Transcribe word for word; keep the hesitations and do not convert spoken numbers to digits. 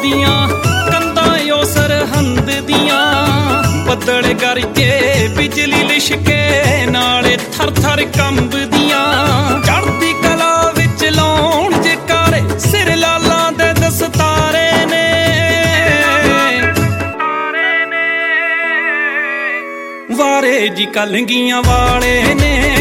दियां कंधां ओ सरहंद दियां बदल गरजे बिजली लिशके नाले थर थर कंबदियां चढ़दी कला विच लाउण जकारे सिर लालां दे दस्तारे ने वारे जी कलंगियां वाले ने